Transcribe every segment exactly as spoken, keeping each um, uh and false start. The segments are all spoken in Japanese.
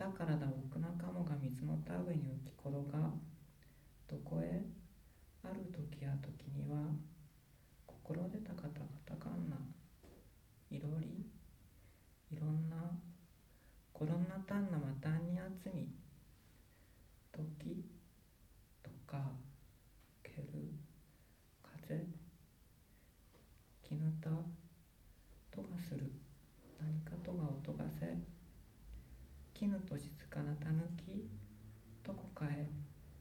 だからだ奥なかもが水の田植えに浮き転が、どこへある時や時には、心でたかたかたかんな、いろり、いろんな、ころんなたんなまたんにあつみ、とき、とか、ける、風、きぬた、とがする、何かとが音がせ、きぬと静かなたぬき、どこかへ、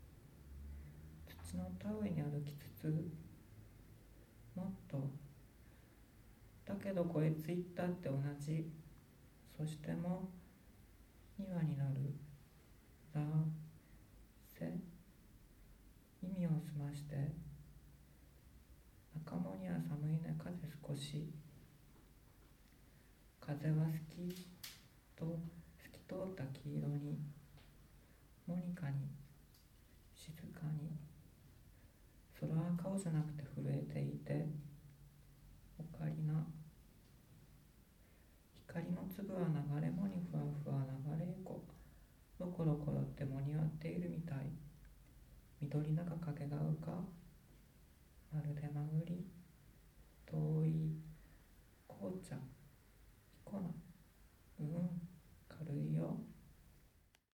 土の田植えに歩きつつ、もっと、だけどこえついったって同じ、そしても、庭になる、ら、せ、耳をすまして、中もには寒いね風少し、風は好きと透き通った黄色に、モニカに、静かに、空は顔じゃなくて震えていて、オカリナ、光の粒は流れ藻にふわふわ流れゆこ、ロコロコロってもにわっているみたい、緑中影が浮か、まるでまぐり、遠い紅茶。